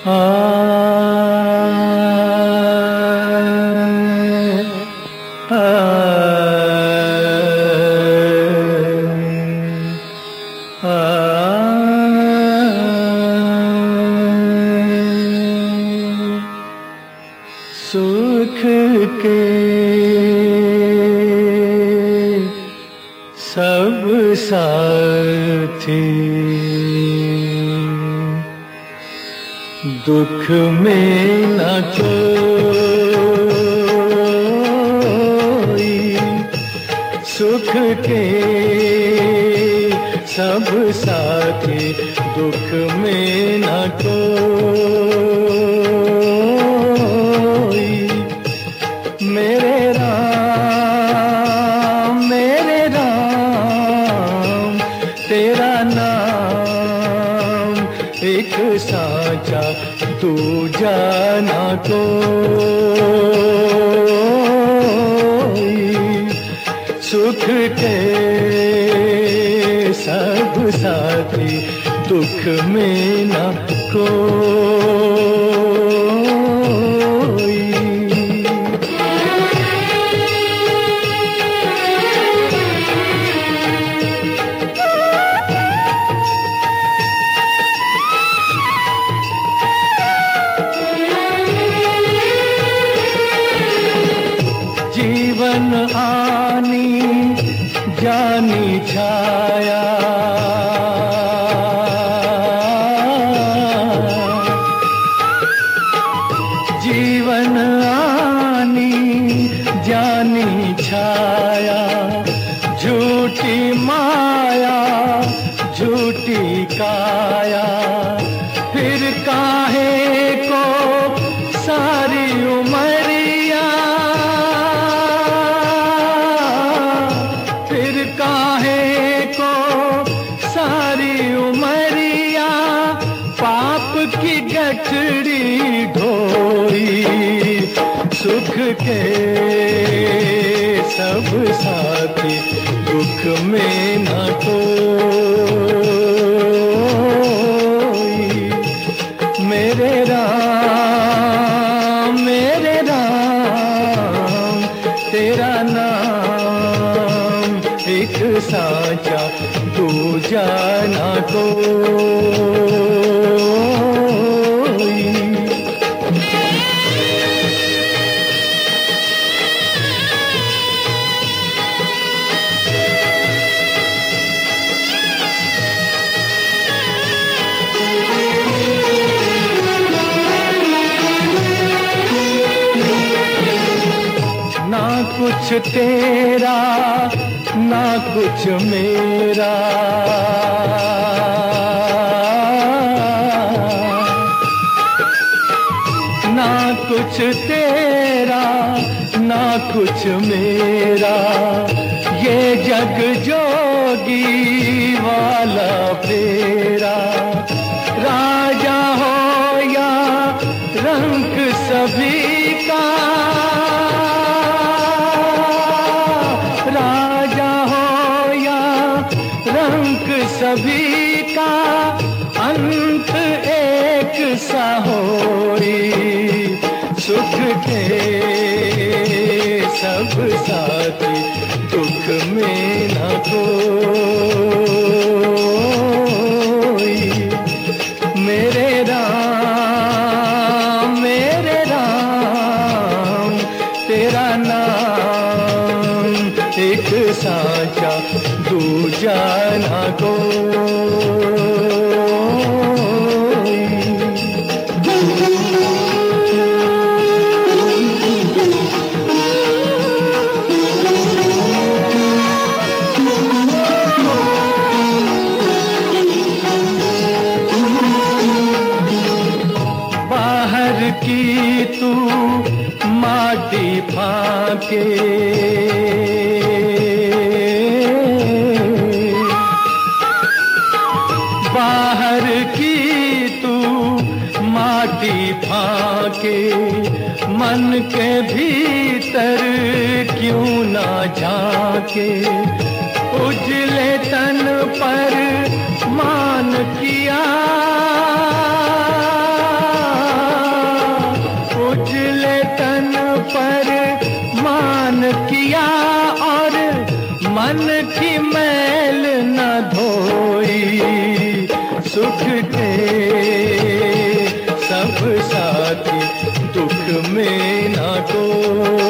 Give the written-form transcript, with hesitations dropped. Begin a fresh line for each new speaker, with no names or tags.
सुख के सब साथी दुख में न कोई, सुख के सब साथी दुख में न कोई। मेरे राम तेरा नाम एक साचा तू जाना कोई। सुख के सब साथी दुख में न कोई। जीवन आनी जानी छाया, जीवन आनी जानी छाया, झूठी माया झूठी काया, फिर काहे को सारी उमरिया, फिर काहे को सारी उमरिया, पाप की गठड़ी ढोई। सुख के सब साथी दुख में न कोई। मेरे राम तेरा नाम एक साचा तू जाना कोई। ना कुछ तेरा ना कुछ मेरा, ना कुछ तेरा ना कुछ मेरा, ये जग जोगी वाला फेरा। राजा हो या रंक सभी का, राजा हो या रंक सभी का, अंत एक सा होई। सुख के सब साथी दुख में न कोई। मेरे राम तेरा नाम एक साचा दूजा न कोई। बाहर की तू माटी फाके, बाहर की तू माटी फाके, मन के भीतर क्यों ना झांके। उजले तन पर मान किया, मन की मैल न धोई, सुख के सब साथी दुख में न कोई।